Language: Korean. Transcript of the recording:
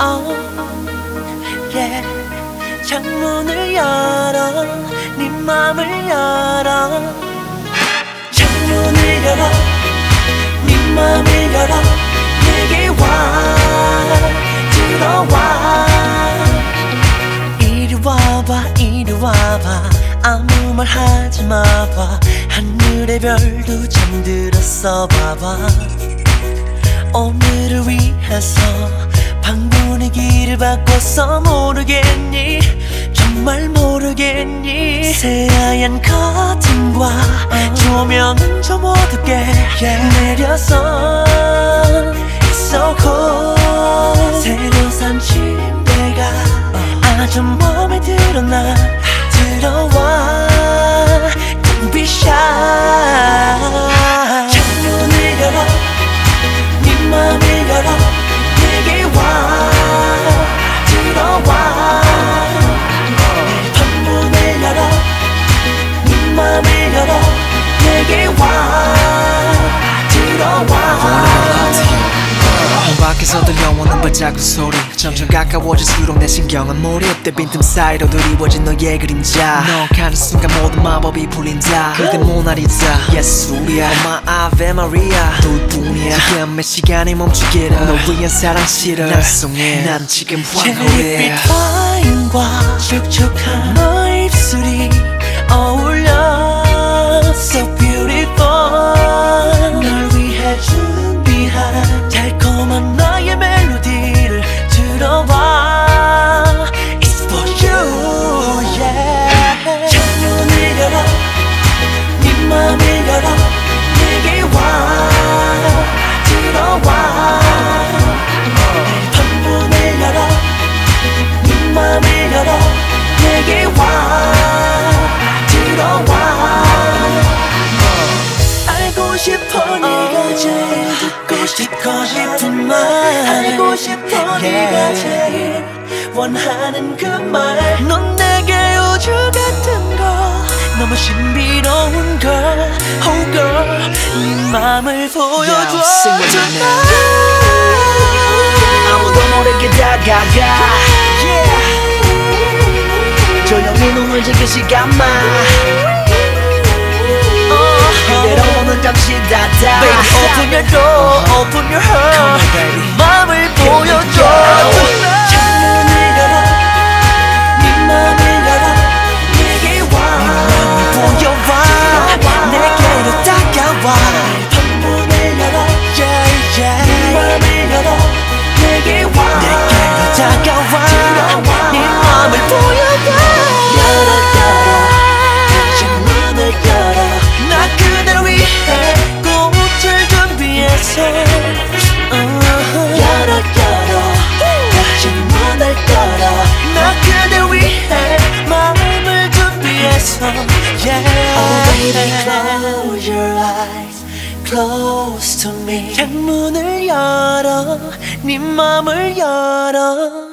oh, yeah. 창문을 열어 네 맘을 열어 창문을 열어 네 맘을 열어 내게 와 들어와 이리 와봐 이리 와봐 아무 말 하지 마봐 하늘의 별도 잠들었어 봐봐 오늘을 위해서 방 분위기를 바꿨어 모르겠니 정말 모르겠니 새하얀 커튼과 조명은 좀 어둡게 내려서 It's so cold 새로 산 침대가 아주 맘에 들어 나 들어와 Don't be shy 창문을 열어 네 맘을 열어 내게 와 들어와 내 방문을 열어 네 맘을 열어 내게 와 들어와 밖에서 들려오는 발자국 소리 점점 가까워질수록 내 신경은 몰입돼 빈틈 사이로 드리워진 너의 그림자 너 가는 순간 모든 마법이 풀린다 그대 모나리자 예술이야 엄마 아베 마리아 둘뿐이야 지금의 시간이 멈추기를 너 위한 사랑 실을 낭송해 난 지금 황홀해 햇빛 와인과 촉촉한 너의 입술이 어울려 So beautiful 널 위해 준비한 달콤한 나의 멜로디를 들어봐 It's for you, yeah 창문을 열어 네 맘을 열어 내게 와 들어와 내 방문을 열어 네 맘을 열어 내게 와 들어와 알고 싶어 네가 제일 듣고 싶은 말 알고 싶어 네가 제일 원하는 그 말 넌 내게 우주 같은 거 너무 신비로운 girl Oh girl 네 맘을 보여줘 tonight 아무도 모르게 다가가 조용히 눈을 즐길 시간만 그대로 오늘 잠시 닫아 Baby open your door open your heart 맘을 보여줘 창문을 열어 네 맘을 열어 내게 와 보여봐 내게로 다가와 방문을 열어 yeah, yeah. 네 맘을 열어 내게 와 내게로 다가와 네 맘을 보여봐 창문을 열어 나 그대를 위해 꽃을 준비했어 열어 창문을 열어 나 그대를 위해 마음을 준비했어 yeah. Oh baby close your eyes close to me 창문을 열어 네 맘을 열어